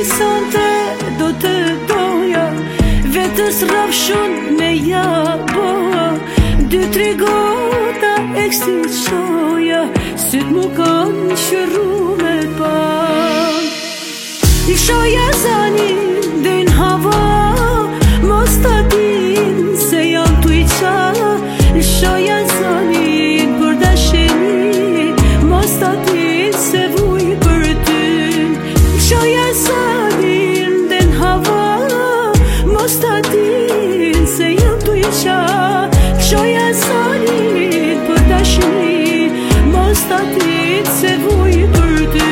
pisante do të doja, vetës rafshun me ja boja, 2-3 gota eksti shoja, syt mu kanë qërru me pan. I shoja zanin dhejn hava, mos ta din se jam tu i qa. I shoja zanin për dasheni, mos ta din se vuj për ty. I shoja zanin dhejn hava, mos ta din se jam tu i qa. I shoja zanin për dasheni, mos ta din se vuj për ty.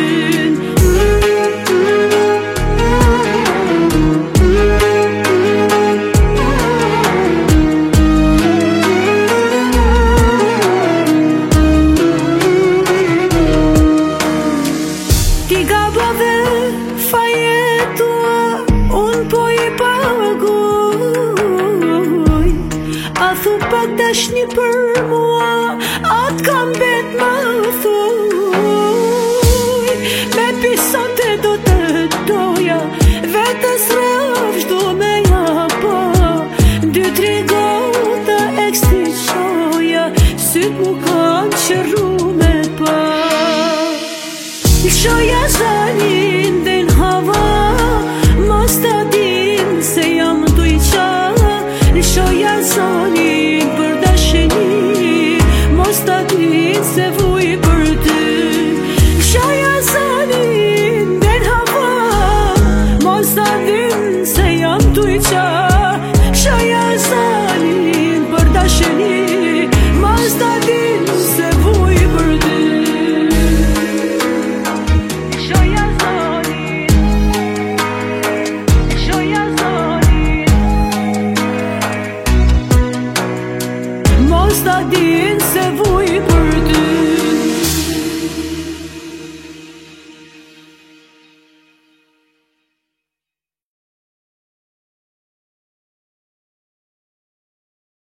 Pak dashni për mua, atë kam bet më thuj. Me pisante do të doja, vetës